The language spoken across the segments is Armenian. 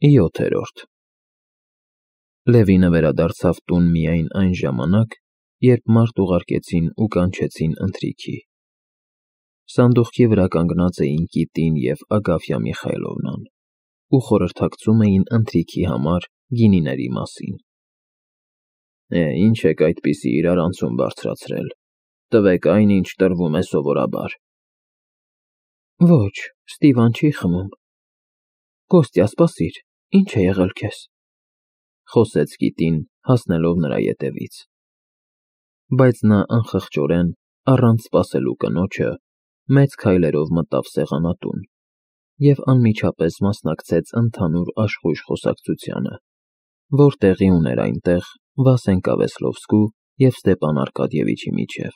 7-րդ Լևինը վերադարձավ տուն միայն այն ժամանակ, երբ մարդ ուղարկեցին ու կանչեցին ընթրիքի։ Սանդուղքի վրա կանգնած էին Կիտին և Ագաֆյա Միխայլովնան ու խորհրդակցում էին ընթրիքի համար գինիների մասին։ Ինչ եք այդպիսի իրար անցում բարձրացրել, տվեք այն, ինչ տրվում է սովորաբար։ Ոչ, Ստիվան չի խմում։ Կոստյա, սպասիր, ինչ է եղել քեզ, խոսեց Կիտին, հասնելով նրա ետևից։ Բայց նա անխղճորեն, առանց սպասելու կնոջը, մեծ քայլերով մտավ սեղանատուն և անմիջապես մասնակցեց ընդհանուր աշխույժ խոսակցությանը, որ տեղի ուներ այնտեղ Վասենկա Վեսլովսկու և Ստեպան Արկադիևիչի միջև։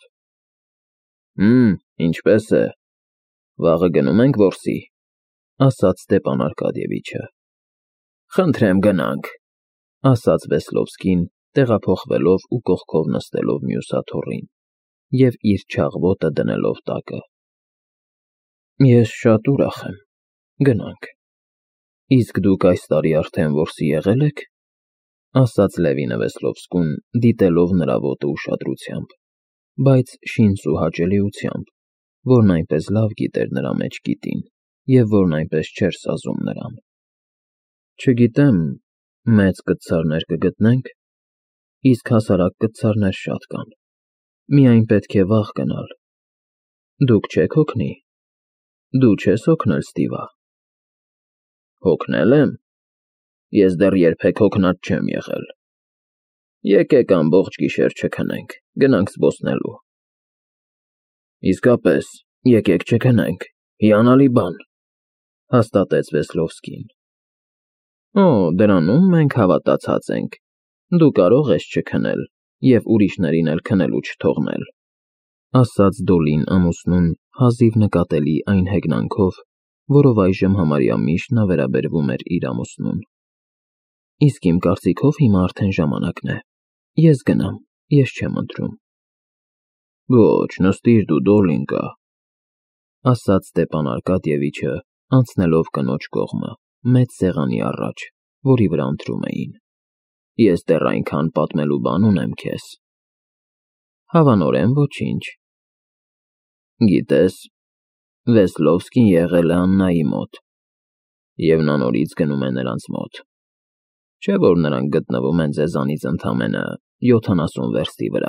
Ինչպե՞ս է, վաղը գնում ենք որսի, ասաց Ստեպան Արկադիևիչը։ Խնդրեմ գնանք, ասաց Վեսլովսկին, տեղափոխվելով ու կողքով նստելով մյուս աթոռին և իր չաղ ոտը դնելով տակը։ Ես շատ ուրախ եմ, գնանք։ Իսկ դուք այս տարի արդեն որսի եղել եք, ասաց Լևինը Վեսլովսկուն, դիտելով նրա ոտը ուշադրությամբ, բայց շինծու հաճելիությամբ, որն այնպես լավ գիտեր նրա մեջ Կիտին և որն այնպես չէր սազում նրան։ Չգիտեմ, մեծ կտցարներ կգտնենք, իսկ հասարակ կտցարներ շատ կան, միայն պետք է վաղ գնալ։ Դուք չեք հոգնի, դու չես հոգնել, Ստիվա։ Հոգնե՞լ եմ, ես դեռ երբեք հոգնած չեմ եղել։ Եկեք ամբողջ գիշեր չքնենք, գնանք զբոսնելու։ Իսկապես, եկեք չքնենք, հիանալի բան, հաստատեց Վեսլովսկին։ Դրանում մենք հավատացած ենք, դու կարող ես չքնել և ուրիշներին էլ քնելու չթողնել, ասաց Դոլին ամուսնուն հազիվ նկատելի այն հեգնանքով, որով այժմ համարյա միշտ նա վերաբերվում էր իր ամուսնուն։ Իսկ իմ կարծիքով հիմա արդեն ժամանակն է, ես գնամ, ես չեմ ընտրում։ Ոչ, նստիր դու, Դոլինկա, ասաց Ստեպան Արկադիևիչը, անցնելով կնոջ կողմը, մեծ սեղանի առաջ, որի վրա ընթրում էին։ Ես դեռ այնքան պատմելու բան ունեմ քեզ։ Հավանորեն ոչինչ։ Գիտես, Վեսլովսկին եղել է Աննայի մոտ, և նա նորից գնում է նրանց մոտ, չէ՞ որ նրանք գտնվում են ձեզանից ընդամենը 70 վերստի վրա։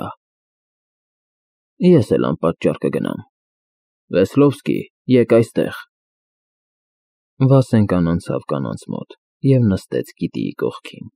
Ես էլ անպատճառ կգնամ։ Վեսլովսկի, եկ այստեղ։ Վասենկան անցավ կանանց մոտ և նստեց Կիտիի կողքին։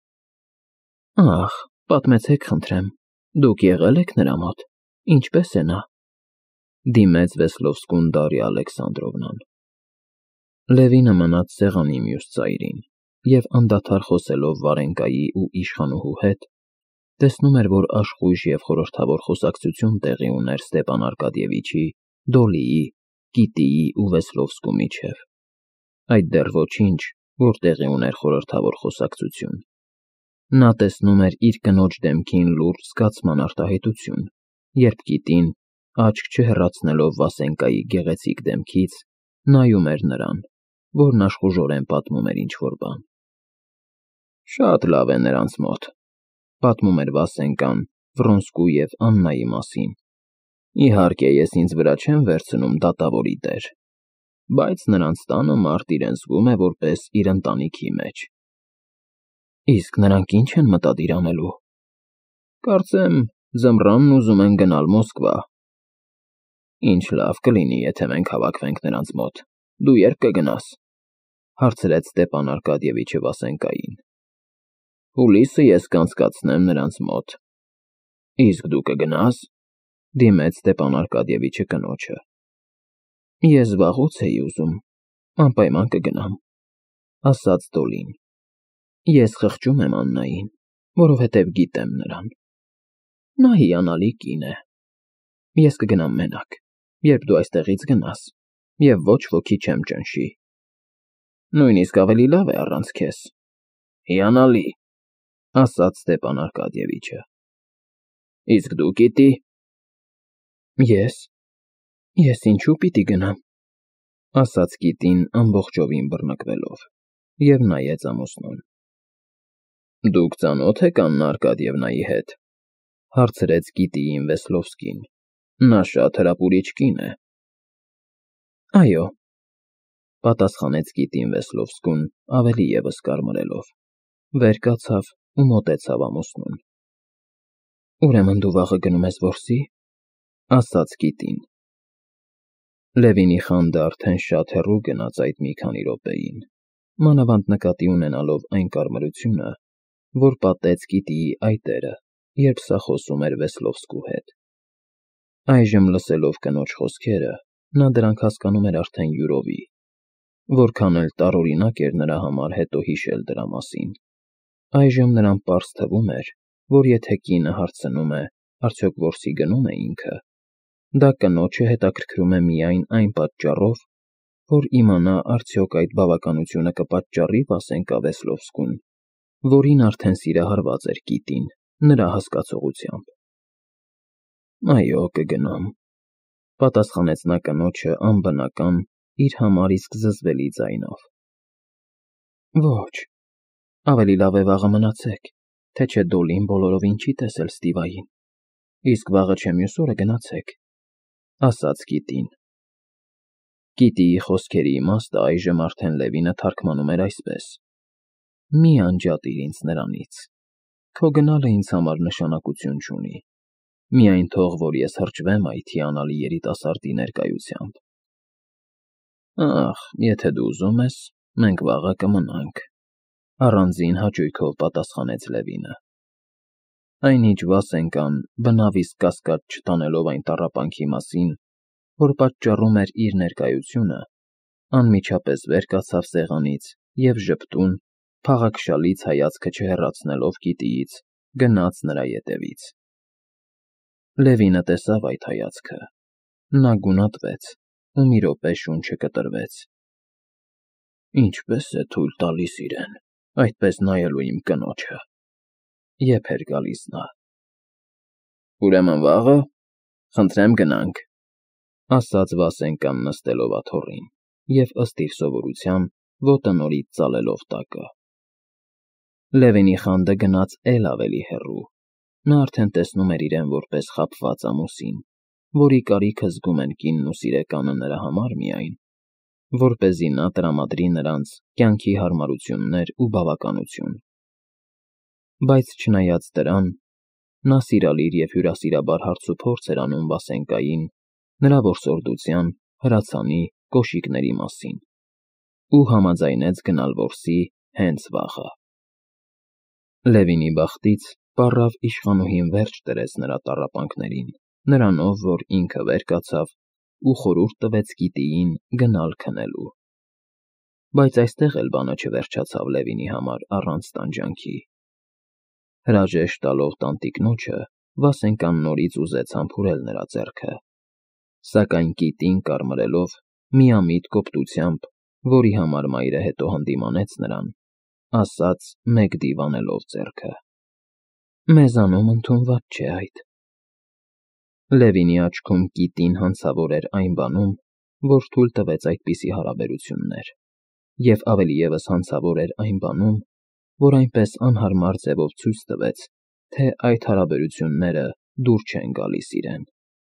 Ախ, պատմեցեք խնդրեմ, դուք եղել եք նրա մոտ, ինչպե՞ս է նա, դիմեց Վեսլովսկուն Դարիա Ալեքսանդրովնան։ Լևինը մնաց սեղանի մյուս ծայրին և անդադար խոսելով Վարենկայի ու իշխանուհու հետ, տեսնում էր, որ աշխույժ և խորհրդավոր խոսակցություն տեղի ուներ Ստեպան Արկադիևիչի, Դոլիի, Կիտիի ու Վեսլովսկու միջև։ Այդ դեռ ոչինչ, որ տեղի ուներ խորհրդավոր խոսակցություն։ Նա տեսնում էր իր կնոջ դեմքին լուրջ զգացման արտահայտություն, երբ Կիտին, աչք չհեռացնելով Վասենկայի գեղեցիկ դեմքից, նայում էր նրան, որն աշխուժորեն պատմում էր ինչ-որ բան։ Շատ լավ է նրանց մոտ, պատմում էր Վասենկան Վրոնսկու և Աննայի մասին։ Իհարկե, ես ինձ վրա չեմ վերցնում դատավորի դեր, բայց նրանց տանը մարդ իրեն զգում է որպես իր ընտանիքի մեջ։ Իսկ նրանք ինչ են մտադիր անելու։ Կարծեմ, ձմռանն ուզում են գնալ Մոսկվա։ Ինչ լավ կլինի, եթե մենք հավաքվենք նրանց մոտ։ Դու ե՞րբ կգնաս, հարցրեց Ստեպան Արկադիևիչը Վասենկային։ Հուլիսը ես կանցկացնեմ նրանց մոտ։ Իսկ դու կգնա՞ս, դիմեց Ստեպան Արկադիևիչը կնոջը։ Ես վաղուց էի ուզում, անպայման կգնամ, ասաց Դոլին։ Ես խղճում եմ Աննային, որովհետև գիտեմ նրան։ Նա հիանալի կին է։ Ես կգնամ մենակ, երբ դու այստեղից գնաս, և ոչ ոքի չեմ ճնշի։ Նույնիսկ ավելի լավ է առանց քեզ։ Հիանալի, ասաց Ստեպան Արկադիևիչը։ Իսկ դու, Կիտի։ Ես ինչու պիտի գնամ, ասաց Կիտին ամբողջովին բռնկվելով։ և նայեց ամուսնուն։ Դուք ծանո՞թ եք Աննա Արկադիևնայի հետ, հարցրեց Կիտիին Վեսլովսկին։ Նա շատ հրապուրիչ կին է։ Այո, պատասխանեց Կիտին Վեսլովսկուն ավելի ևս կարմրելով, վեր կացավ ու մոտեցավ ամուսնուն։ Ուրեմն դու վաղը գնում ես որսի, ասաց Կիտին։ Լևինի խանդը արդեն շատ հեռու գնաց այդ մի քանի րոպեին, մանավանդ նկատի ունենալով այն կարմրությունը, որ պատեց Կիտիի այտերը, երբ սա խոսում էր Վեսլովսկու հետ։ Այժմ լսելով կնոջ խոսքերը, նա դրանք հասկանում էր արդեն յուրովի, որքան էլ տարօրինակ էր նրա համար հետո հիշել դրա մասին։ Այժմ նրան պարզ թվում էր, որ եթե կինը հարցնում է, արդյոք որսի գնո՞ւմ է ինքը, դա կնոջը հետաքրքրում է միայն այն պատճառով, որ իմանա արդյոք այդ բավականությունը կպատճառի Վասենկա Վեսլովսկուն, որին արդեն սիրահարված էր Կիտին, նրա հասկացողությամբ։ Այո, կգնամ, պատասխանեց նա կնոջը անբնական, իր համար իսկ զզվելի ձայնով։ Ոչ, ավելի լավ է վաղը մնացեք, թե չէ Դոլին բոլորովին չի տեսել Ստիվային, իսկ վաղը չէ մյուս օրը գնացեք, ասաց Կիտին։ Կիտիի խոսքերի իմաստը այժմ արդեն Լևինը թարգմանում էր այսպես. Մի անջատիր ինձ նրանից, քո գնալը ինձ համար նշանակություն չունի, միայն թող, որ ես հրճվեմ այդ հիանալի երիտասարդի ներկայությամբ։ Ախ, եթե դու ուզում ես, մենք վաղը կմնանք, առանձին հաճույքով պատասխանեց Լևինը։ Այնինչ Վասենկան, բնավ իսկ կասկած չտանելով այն տառապանքի մասին, որ պատճառում էր իր ներկայությունը, անմիջապես վեր կացավ սեղանից և ժպտուն, փաղաքշալից հայացքը չհեռացնելով Կիտիից, գնաց նրա ետևից։ Լևինը տեսավ այդ հայացքը։ Նա գունատվեց ու մի րոպե շունչը կտրվեց։ Ինչպես է թույլ տալիս իրեն, այդպես նայելու իմ կնոջը, եփ էր գալիս նա։ Ուրեմն վաղը, խնդրեմ գնանք, ասաց Վասենկան նստելով աթոռին և ըստ իր սովորության ոտը նորից ծալելով տակը։ Լևինի խանդը գնաց էլ ավելի հեռու։ Նա արդեն տեսնում էր իրեն որպես խաբված ամուսին, որի կարիքը զգում են կինն ու սիրեկանը նրա համար միայն, որպեսզի նա տրամադրի նրանց կյանքի հարմարություններ ու բավականություն։ Բայց չնայած դրան, նա սիրալիր և հյուրասիրաբար հարցուփորձ էր անում Վասենկային, նրա որսորդության, հրացանի, կոշիկների մասին, ու համաձայնեց գնալ որսի հենց վաղը։ Լևինի բախտից պառավ իշխանուհին վերջ դրեց նրա տառապանքներին, նրանով, որ ինքը վեր կացավ ու խորհուրդ տվեց Կիտիին գնալ քնելու։ Բայց այստեղ էլ բանը չվերջացավ Լևինի համար առանց տանջանքի։ Հրաժեշտ տալով տանտիկնոջը, Վասենկան նորից ուզեց համբուրել նրա ձեռքը, սակայն Կիտին կարմրելով, միամիտ կոպտությամբ, որի համար մայրը հետո հանդիմանեց նրան, ասաց մեկ դիվանելով ձեռքը. Մեզանում ընդունված չէ այդ։ Լևինի աչքում Կիտին հանցավոր էր այն բանում, որ թույլ տվեց այդպիսի հարաբերություններ, և ավելի ևս հանցավոր էր այն բանում, որ այնպես անհարմար ձևով ցույց տվեց, թե այդ հարաբերությունները դուր չեն գալիս իրեն։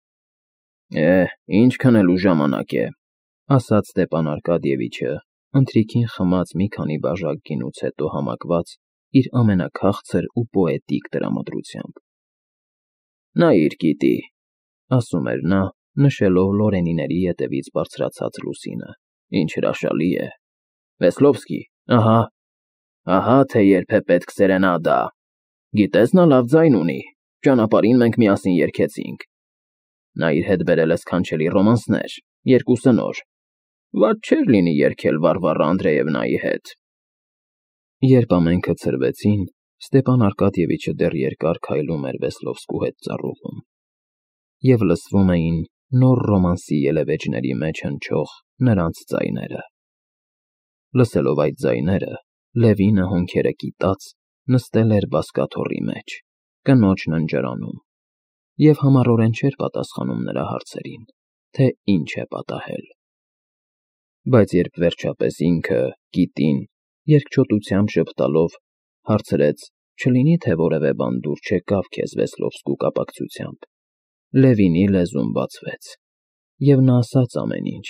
Ինչ քնելու ժամանակ է, ասաց Ստեպան Արկադիևիչը, ընթրիքին խմած մի քանի բաժակ գինուց հետո համակված իր ամենաքաղցր ու պոետիկ տրամադրությամբ։ Նայիր, Կիտի, ասում էր նա, նշելով Լորենիների ետևից բարձրացած լուսինը, ինչ հրաշալի է։ Վեսլովսկի, ահա թե երբ է պետք սերենադա։ Գիտես նա լավ ձայն ունի, ճանապարհին մենք միասին երգեցինք։ Նա իր հետ բերել է սքանչելի ռոմանսներ, երկուսը նոր։ Վատ չէր լինի երգել Վարվարա Անդրեևնայի հետ։ Երբ ամենքը ցրվեցին, Ստեպան Արկադիևիչը դեռ երկար քայլում էր Վեսլովսկու հետ ծառուղում, և լսվում էին նոր ռոմանսի ելևէջների մեջ հնչող նրանց ձայները։ Լսելով այդ ձայները, Լևինը հոնքերը կիտած նստել էր բազկաթոռի մեջ, կնոջ ննջարանում, և համառորեն չէր պատասխանում նրա հարցերին, թե ինչ է պատահել։ Բայց երբ վերջապես ինքը, Կիտին, երկչոտությամբ շփտալով հարցրեց, չլինի թե որևէ բան դուր չեկավ քեզ Վեսլովսկու կապակցությամբ։ Լևինի լեզուն բացվեց, և նա ասաց ամեն ինչ։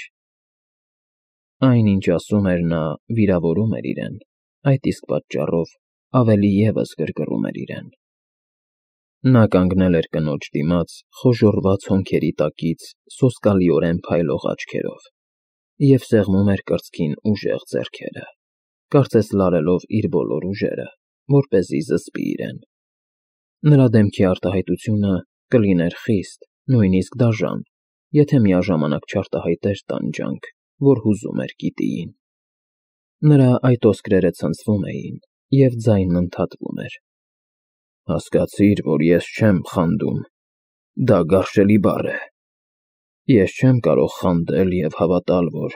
Այն, ինչ ասում էր նա, վիրավորում էր իրեն, այդ իսկ պատճառով ավելի ևս գրգռում էր իրեն։ Նա կանգնել էր կնոջ դիմաց խոժոռված հոնքերի տակից սոսկալիորեն փայլող աչքերով և սեղմում էր կրծքին ուժեղ ձեռքերը, կարծես լարելով իր բոլոր ուժերը, որպեսզի զսպի իրեն։ Նրա դեմքի արտահայտությունը կլիներ խիստ, նույնիսկ դաժան, եթե միաժամանակ չարտահայտեր տանջանք, որ հուզում էր գիտիին։ Նրա այդ ոսկրերը ցնցվում էին, և ձայնն ընդհատվում էր։ Հասկացիր, որ ես չեմ խանդում, դա գարշելի բառ է։ Ես չեմ կարող խանդել և հավատալ, որ…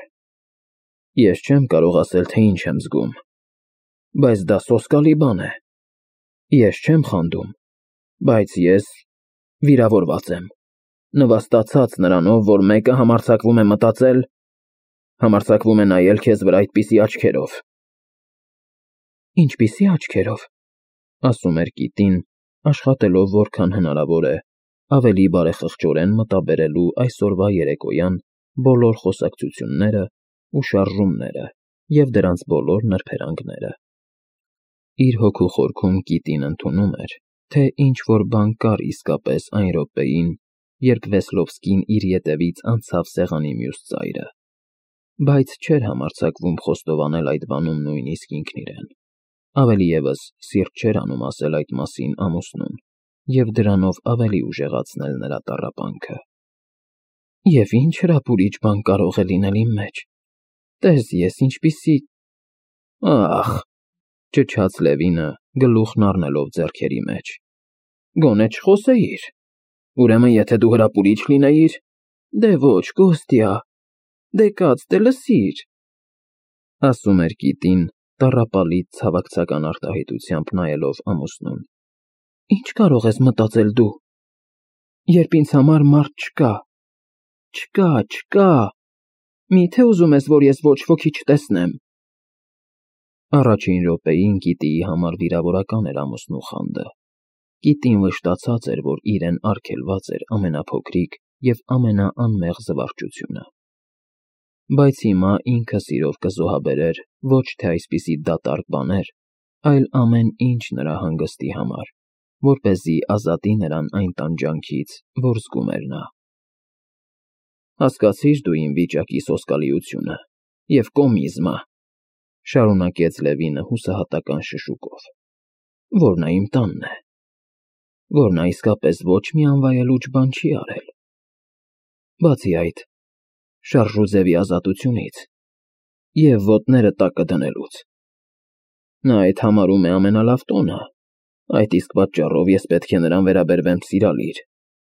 Ես չեմ կարող ասել, թե ինչ եմ զգում, բայց դա սոսկալի բան է։ Ես չեմ խանդում, բայց ես վիրավորված եմ, նվաստացած նրանով, որ մեկը համարձակվում է մտածել, համարձակվում է նայել քեզ վրա այդպիսի աչքերով։ Ինչպիսի աչքերով, ասում էր Կիտին, աշխատելով որքան հնարավոր է ավելի բարեխղճորեն մտաբերելու այսօրվա երեկոյան բոլոր խոսակցությունները ու շարժումները և դրանց բոլոր նրբերանգները։ Իր հոգու խորքում Կիտին ընդունում էր, թե ինչ-որ բան կար իսկապես այն րոպեին, երբ Վեսլովսկին իր ետևից անցավ սեղանի մյուս ծայրը, բայց չէր համարձակվում խոստովանել այդ բանում նույնիսկ ինքն իրեն։ Ավելի ևս սիրտ չէր անում ասել այդ մասին ամուսնուն և դրանով ավելի ուժեղացնել նրա տառապանքը։ Եվ ինչ հրապուրիչ բան կարող է լինել իմ մեջ։ Տես ես ինչպիսի… Ախ, ճչաց Լևինը, գլուխն առնելով ձեռքերի մեջ։ Գոնե չխոսեիր։ Ուրեմն եթե դու հրապուրիչ լինեիր… Դե ոչ, Կոստյա, դե կաց, դե լսիր, ասում էր Կիտին, տառապալից ցավակցական արտահայտությամբ նայելով ամուսնուն։ Ինչ կարող ես մտածել դու, երբ ինձ համար մարդ չկա, չկա, միթե ուզում ես, որ ես ոչ ոքի չտեսնեմ։ Առաջին րոպեին Կիտիի համար վիրավորական էր ամուսնու խանդը։ Կիտին վշտացած էր, որ իրեն արգելված էր ամենափոքրիկ և ամենաանմեղ զվարճությունը։ Բայց հիմա ինքը սիրով կզոհաբերեր ոչ թե այսպիսի դատարկ բաներ, այլ ամեն ինչ նրա հանգստի համար, որպեսզի ազատի նրան այն տանջանքից, որ զգում էր նա։ Հասկացի՞ր դու իմ վիճակի սոսկալիությունը և կոմիզմը, շարունակեց Լևինը հուսահատական շշուկով, որ նա իմ տանն է, որ նա իսկապես ոչ մի անվայելուչ բան չի արել։ Բացի այդ, շարժուձևի ազատությունից և ոտները տակը դնելուց։ Նա այդ համարում է ամենալավ տոնը, այդ իսկ պատճառով ես պետք է նրան վերաբերվեմ սիրալիր։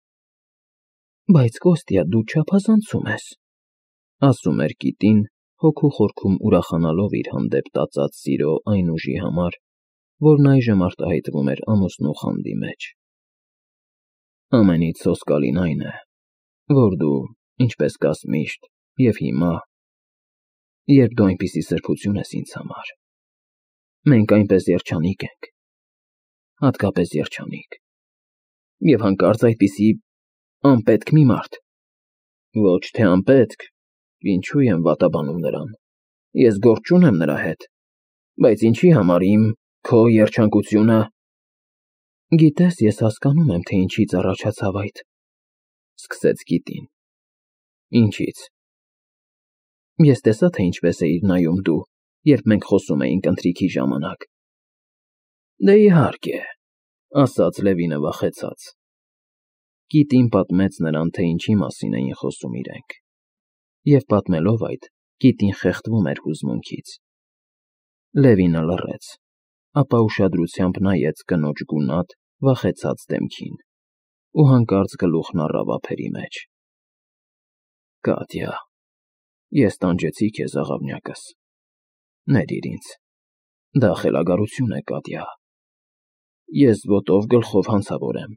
Բայց Կոստյա, դու չափազանցում ես, ասում էր Կիտին, հոգու խորքում ուրախանալով իր հանդեպ տածած սիրո այն ուժի համար, որն այժմ արտահայտվում էր ամուսնու խանդի մեջ։ Ամենից սոսկալին այն է, որ դու, ինչպես կաս միշտ, և հիմա, երբ դու այնպիսի սրբություն ես ինձ համար, մենք այնպես երջանիկ ենք, հատկապես երջանիկ, և հանկարծ այդպիսի անպետք մի մարդ… Ոչ թե անպետք, ինչու եմ վատաբանում նրան, ես գործ չունեմ նրա հետ, բայց ինչի համար իմ, քո երջանկությունը… Գիտես, ես հասկանում եմ, թե ինչից առաջացավ այդ… սկսեց Կիտին։ Ինչից… Ես տեսա, թե ինչպես էիր նայում դու, երբ մենք խոսում էինք ընթրիքի ժամանակ։ Դե իհարկե, ասաց Լևինը վախեցած։ Կիտին պատմեց նրան, թե ինչի մասին էին խոսում իրենք։ Եվ պատմելով այդ, Կիտին խեղդվում էր հուզմունքից։ Լևինը լռեց, ապա ուշադրությամբ նայեց կնոջ գունատ, վախեցած դեմքին ու հանկարծ գլուխն առավ ափերի մեջ։ Կատյա, ես տանջեցի քեզ, աղավնյակս, ներիր ինձ, դա խելագարություն է, Կատյա, ես ոտով գլխով հանցավոր եմ,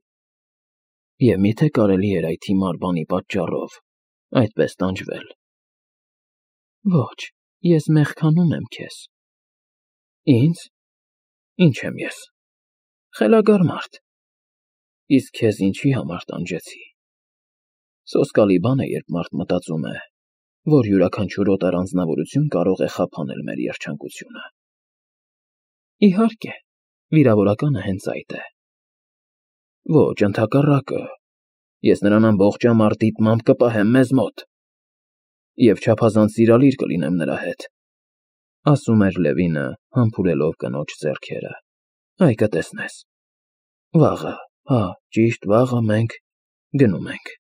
և միթե կարելի էր այդ հիմար բանի պատճառով այդպես տանջվել։ Ոչ, ես մեղքանում եմ քեզ, Ինձ։ Ինչ եմ ես։ Խելագար մարդ։ Իսկ քեզ ինչի համար տանջեցի։ Սոսկալի բան է, երբ մարդ մտածում է, որ յուրաքանչյուր օտար անձնավորություն կարող է խափանել մեր երջանկությունը։ Իհարկե, վիրավորականը հենց այդ է։ Ոչ, ընդհակառակը, ես նրան ամբողջ ամառ դիտմամբ կպահեմ մեզ մոտ և չափազանց սիրալիր կլինեմ նրա հետ, ասում էր Լևինը, համբուրելով կնոջ ձեռքերը։ Այ կտեսնես։ Վաղը, հա, ճիշտ վաղը մենք գնում ենք։